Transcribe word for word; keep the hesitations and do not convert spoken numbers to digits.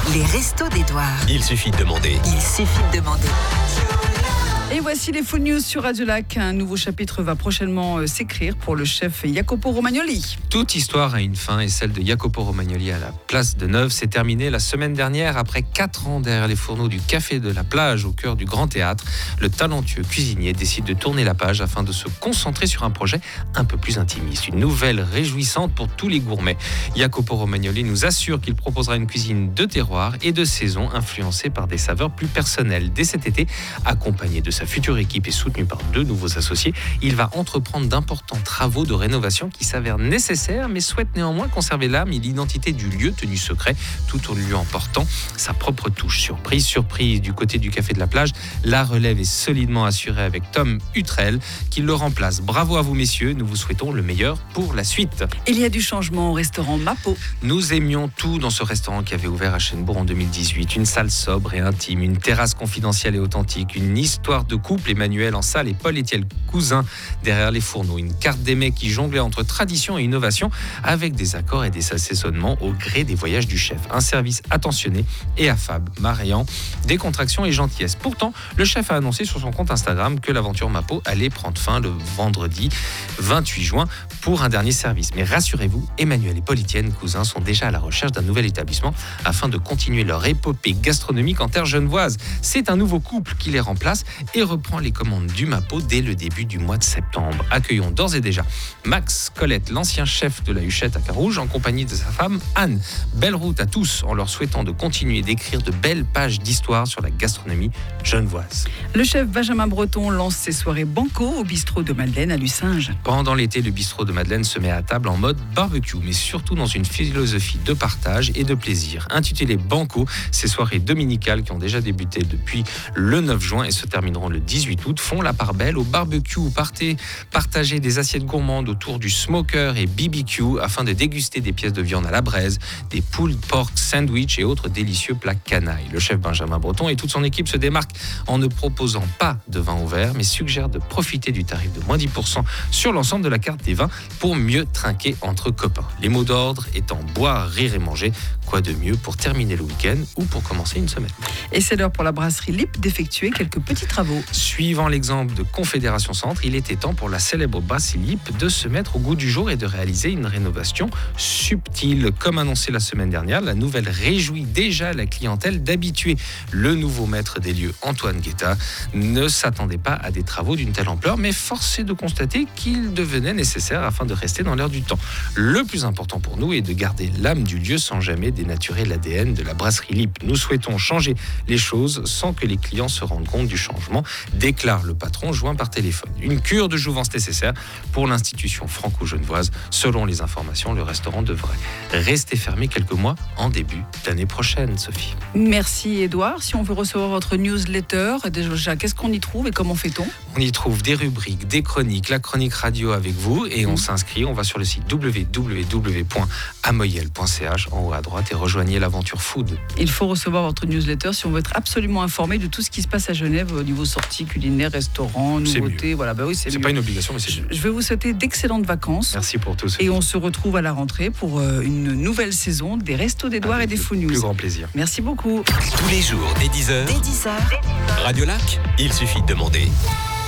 Les restos d'Édouard. Il suffit de demander. Il suffit de demander. Et voici les Food News sur Radio Lac. Un nouveau chapitre va prochainement euh, s'écrire pour le chef Jacopo Romagnoli. Toute histoire a une fin et celle de Jacopo Romagnoli à la place de Neuve s'est terminée la semaine dernière. Après quatre ans derrière les fourneaux du Café de la Plage au cœur du Grand Théâtre, le talentueux cuisinier décide de tourner la page afin de se concentrer sur un projet un peu plus intimiste. Une nouvelle réjouissante pour tous les gourmets. Jacopo Romagnoli nous assure qu'il proposera une cuisine de terroir et de saison influencée par des saveurs plus personnelles. Dès cet été, accompagné de sa future équipe et soutenu par deux nouveaux associés, il va entreprendre d'importants travaux de rénovation qui s'avèrent nécessaires mais souhaite néanmoins conserver l'âme et l'identité du lieu tenu secret tout en lui emportant sa propre touche. Surprise, surprise, du côté du Café de la Plage, la relève est solidement assurée avec Tom Hutrel qui le remplace. Bravo à vous messieurs, nous vous souhaitons le meilleur pour la suite. Il y a du changement au restaurant Mapo. Nous aimions tout dans ce restaurant qui avait ouvert à Chênebourg en deux mille dix-huit. Une salle sobre et intime, une terrasse confidentielle et authentique, une histoire de couple, Emmanuel en salle et Paul-Étienne Cousin derrière les fourneaux. Une carte des mets qui jonglait entre tradition et innovation avec des accords et des assaisonnements au gré des voyages du chef. Un service attentionné et affable, mariant décontraction et gentillesse. Pourtant, le chef a annoncé sur son compte Instagram que l'aventure Mapo allait prendre fin le vendredi vingt-huit juin pour un dernier service. Mais rassurez-vous, Emmanuel et Paul-Étienne Cousin sont déjà à la recherche d'un nouvel établissement afin de continuer leur épopée gastronomique en terre genevoise. C'est un nouveau couple qui les remplace et reprend les commandes du Mapo dès le début du mois de septembre. Accueillons d'ores et déjà Max Colette, l'ancien chef de la Huchette à Carouge, en compagnie de sa femme Anne. Belle route à tous en leur souhaitant de continuer d'écrire de belles pages d'histoire sur la gastronomie genevoise. Le chef Benjamin Breton lance ses soirées banco au bistrot de Madeleine à Lucinge. Pendant l'été, le bistrot de Madeleine se met à table en mode barbecue, mais surtout dans une philosophie de partage et de plaisir. Intitulée Banco, ces soirées dominicales qui ont déjà débuté depuis le neuf juin et se termineront le dix-huit août font la part belle au barbecue. Partez partager des assiettes gourmandes autour du smoker et B B Q afin de déguster des pièces de viande à la braise, des pulled pork sandwich et autres délicieux plats canailles. Le chef Benjamin Breton et toute son équipe se démarquent en ne proposant pas de vin au verre, mais suggèrent de profiter du tarif de moins dix pour cent sur l'ensemble de la carte des vins pour mieux trinquer entre copains. Les mots d'ordre étant boire, rire et manger. Quoi de mieux pour terminer le week-end ou pour commencer une semaine. Et c'est l'heure pour la brasserie Lippe d'effectuer quelques petits travaux. Suivant l'exemple de Confédération Centre, il était temps pour la célèbre brasserie Lippe de se mettre au goût du jour et de réaliser une rénovation subtile. Comme annoncé la semaine dernière, la nouvelle réjouit déjà la clientèle d'habitués. Le nouveau maître des lieux, Antoine Guetta, ne s'attendait pas à des travaux d'une telle ampleur, mais force est de constater qu'il devenait nécessaire afin de rester dans l'air du temps. Le plus important pour nous est de garder l'âme du lieu sans jamais dénaturer l'A D N de la brasserie Lippe. Nous souhaitons changer les choses sans que les clients se rendent compte du changement, déclare le patron joint par téléphone. Une cure de jouvence nécessaire pour l'institution franco-genevoise. Selon les informations, le restaurant devrait rester fermé quelques mois en début d'année prochaine, Sophie. Merci Édouard. Si on veut recevoir votre newsletter, déjà, qu'est-ce qu'on y trouve et comment fait-on ? On y trouve des rubriques, des chroniques, la chronique radio avec vous et on mmh. s'inscrit. On va sur le site w w w point amoyel point c h en haut à droite et rejoignez l'aventure food. Il faut recevoir votre newsletter si on veut être absolument informé de tout ce qui se passe à Genève au niveau sorties culinaires, restaurants, nouveautés. Voilà, bah oui, c'est, c'est mieux. Pas une obligation, mais c'est je, je vais vous souhaiter d'excellentes vacances. Merci pour tout. Et on se retrouve à la rentrée pour une nouvelle saison des Restos d'Édouard avec et des Food News. Plus grand plaisir. Merci beaucoup. Tous les jours dès dix heures. Dès dix heures. Radio Lac, il suffit de demander.